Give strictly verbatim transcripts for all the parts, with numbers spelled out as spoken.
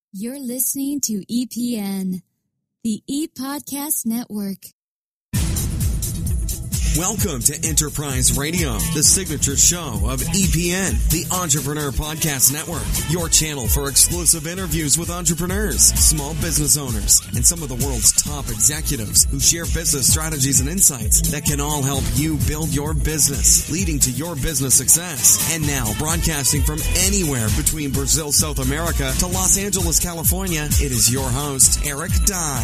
You're listening to E P N, the E-Podcast Network. Welcome to Enterprise Radio, the signature show of E P N, the Entrepreneur Podcast Network, your channel for exclusive interviews with entrepreneurs, small business owners, and some of the world's top executives who share business strategies and insights that can all help you build your business, leading to your business success. And now, broadcasting from anywhere between Brazil, South America to Los Angeles, California, it is your host, Eric Dye.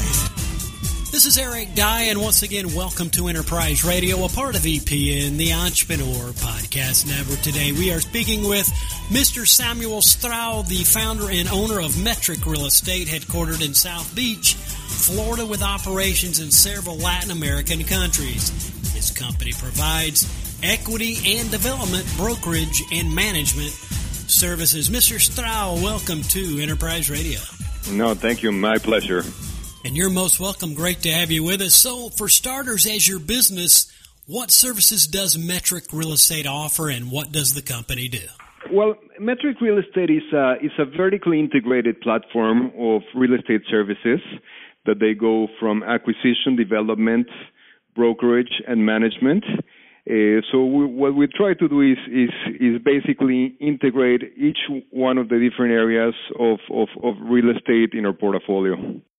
This is Eric Dye, and once again, welcome to Enterprise Radio, a part of E P N, the Entrepreneur Podcast Network. Today, we are speaking with Mister Samuel Strau, the founder and owner of Metric Real Estate, headquartered in South Beach, Florida, with operations in several Latin American countries. His company provides equity and development, brokerage, and management services. Mister Strau, welcome to Enterprise Radio. No, thank you. My pleasure. And you're most welcome. Great to have you with us. So, for starters, as your business, what services does Metric Real Estate offer, and what does the company do? Well, Metric Real Estate is a, is a vertically integrated platform of real estate services that they go from acquisition, development, brokerage, and management. Uh, so we, what we try to do is, is is basically integrate each one of the different areas of, of, of real estate in our portfolio.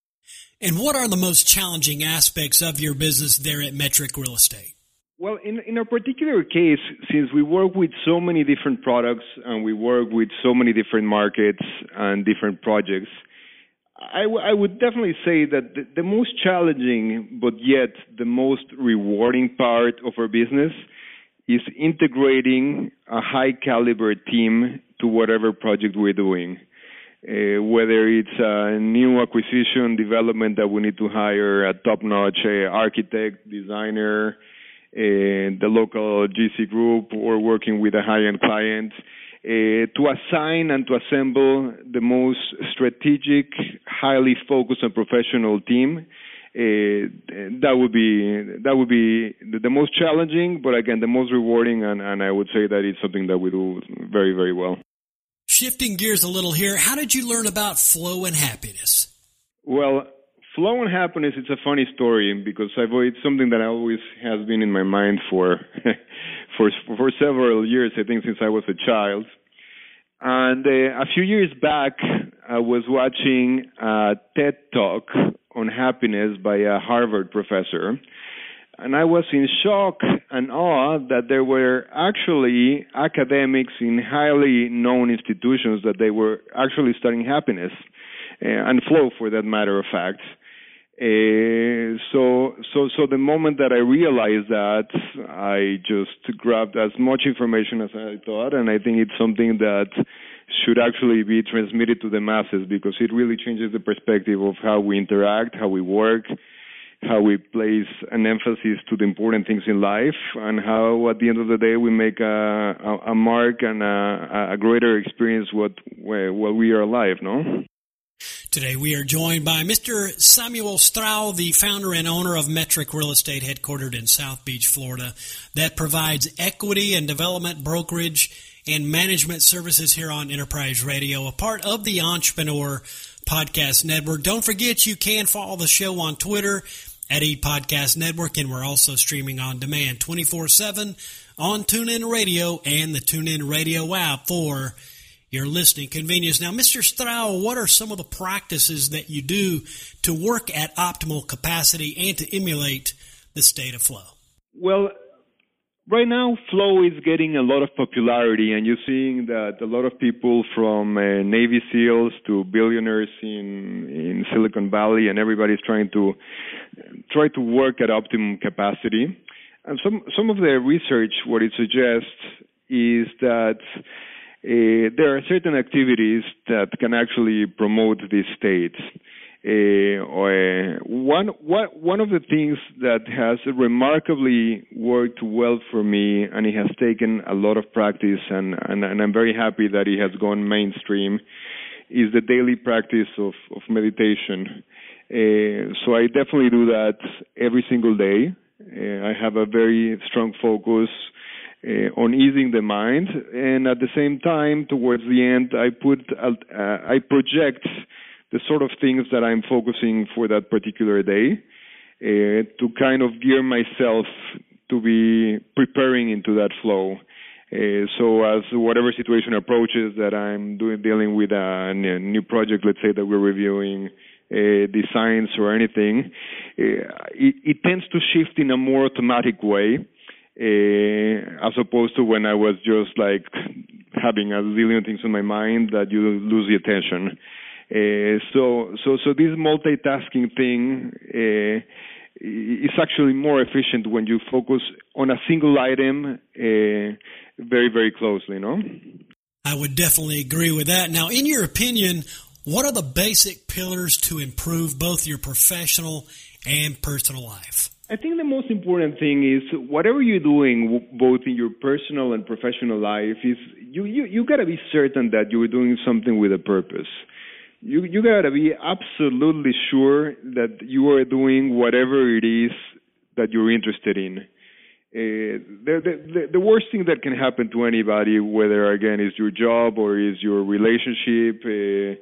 And what are the most challenging aspects of your business there at Metric Real Estate? Well, in, in our particular case, since we work with so many different products and we work with so many different markets and different projects, I, w- I would definitely say that the, the most challenging, but yet the most rewarding part of our business is integrating a high-caliber team to whatever project we're doing. Uh, whether it's a new acquisition development that we need to hire a top-notch uh, architect, designer, uh, the local G C group, or working with a high-end client, uh, to assign and to assemble the most strategic, highly focused and professional team. Uh, that would be that would be the most challenging, but again, the most rewarding, and, and I would say that it's something that we do very, very well. Shifting gears a little here, how did you learn about flow and happiness? Well, flow and happiness, it's a funny story because I've, it's something that always has been in my mind for, for for several years, I think since I was a child. And uh, a few years back, I was watching a TED Talk on happiness by a Harvard professor. And I was in shock and awe that there were actually academics in highly known institutions that they were actually studying happiness uh, and flow, for that matter of fact. Uh, so, so, so the moment that I realized that, I just grabbed as much information as I thought, and I think it's something that should actually be transmitted to the masses because it really changes the perspective of how we interact, how we work, how we place an emphasis to the important things in life, and how at the end of the day we make a, a, a mark and a, a greater experience what while we are alive, no? Today we are joined by Mister Samuel Strau, the founder and owner of Metric Real Estate, headquartered in South Beach, Florida, that provides equity and development, brokerage, and management services here on Enterprise Radio, a part of the Entrepreneur Podcast Network. Don't forget you can follow the show on Twitter at E-Podcast Network, and we're also streaming on demand twenty-four seven on TuneIn Radio and the TuneIn Radio app for your listening convenience. Now, Mister Strau, what are some of the practices that you do to work at optimal capacity and to emulate the state of flow? Well, right now, flow is getting a lot of popularity, and you're seeing that a lot of people from uh, Navy SEALs to billionaires in in Silicon Valley, and everybody's trying to try to work at optimum capacity. And some some of the research, what it suggests is that uh, there are certain activities that can actually promote these states. Uh, or, uh, one, one, one of the things that has remarkably worked well for me, and it has taken a lot of practice, and, and, and I'm very happy that it has gone mainstream, is the daily practice of, of meditation. Uh, so I definitely do that every single day. Uh, I have a very strong focus uh, on easing the mind, and at the same time, towards the end, I put uh, I project the sort of things that I'm focusing for that particular day, uh, to kind of gear myself to be preparing into that flow. Uh, so as whatever situation approaches that I'm doing, dealing with a new project, let's say that we're reviewing uh, designs or anything, uh, it, it tends to shift in a more automatic way, uh, as opposed to when I was just like having a zillion things in my mind that you lose the attention. Uh, so, so, so this multitasking thing uh, is actually more efficient when you focus on a single item uh, very, very closely, no? I would definitely agree with that. Now, in your opinion, what are the basic pillars to improve both your professional and personal life? I think the most important thing is whatever you're doing, both in your personal and professional life, is you, you, you got to be certain that you're doing something with a purpose. You you got to be absolutely sure that you are doing whatever it is that you're interested in. Uh, the, the, the worst thing that can happen to anybody, whether, again, is your job or is your relationship uh,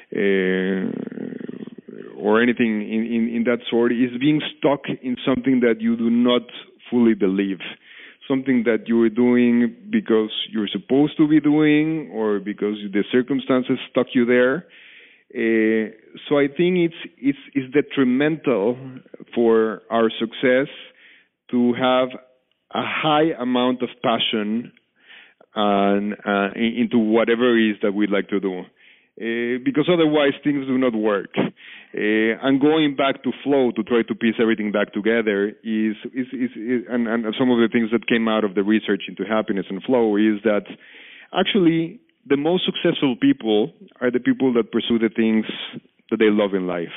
uh, or anything in, in, in that sort, is being stuck in something that you do not fully believe, something that you are doing because you're supposed to be doing or because the circumstances stuck you there. Uh, so I think it's, it's, it's detrimental for our success to have a high amount of passion and, uh, into whatever it is that we'd like to do. Uh, because otherwise things do not work. Uh, and going back to flow to try to piece everything back together is, is, is, is and, and some of the things that came out of the research into happiness and flow is that actually the most successful people are the people that pursue the things that they love in life.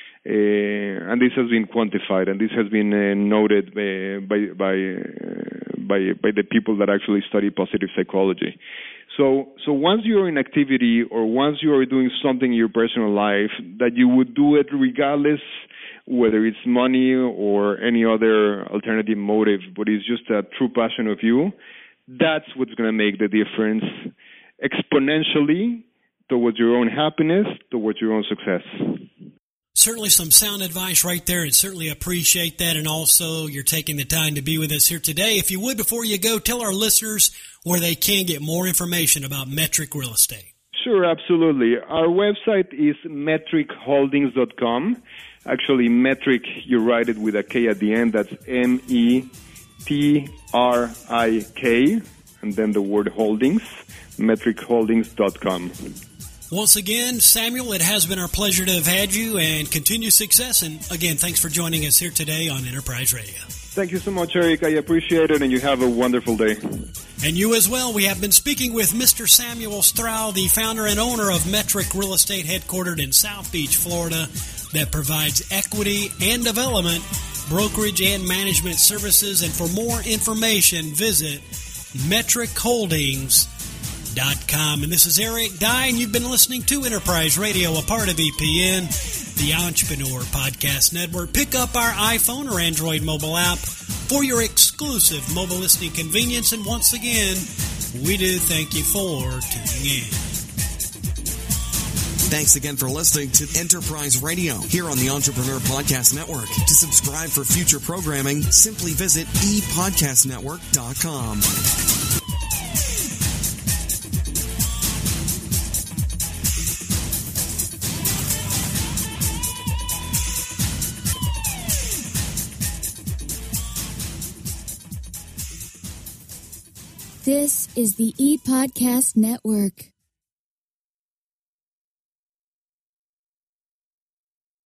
Uh, and this has been quantified, and this has been uh, noted uh, by by, uh, by by the people that actually study positive psychology. So, so once you're in activity or once you are doing something in your personal life, that you would do it regardless whether it's money or any other alternative motive, but it's just a true passion of you, that's what's going to make the difference exponentially towards your own happiness, towards your own success. Certainly some sound advice right there, and certainly appreciate that. And also, you're taking the time to be with us here today. If you would, before you go, tell our listeners where they can get more information about Metric Real Estate. Sure, absolutely. Our website is metric holdings dot com. Actually, Metric, you write it with a K at the end. That's M E T R I K, and then the word holdings, metric holdings dot com. Once again, Samuel, it has been our pleasure to have had you, and continued success. And again, thanks for joining us here today on Enterprise Radio. Thank you so much, Eric. I appreciate it, and you have a wonderful day. And you as well. We have been speaking with Mister Samuel Strau, the founder and owner of Metric Real Estate, headquartered in South Beach, Florida, that provides equity and development, brokerage and management services. And for more information, visit metric holdings dot com. And this is Eric Dye, and you've been listening to Enterprise Radio, a part of E P N, the Entrepreneur Podcast Network. Pick up our iPhone or Android mobile app for your exclusive mobile listening convenience. And once again, we do thank you for tuning in. Thanks again for listening to Enterprise Radio here on the Entrepreneur Podcast Network. To subscribe for future programming, simply visit e podcast network dot com. This is the E-Podcast Network.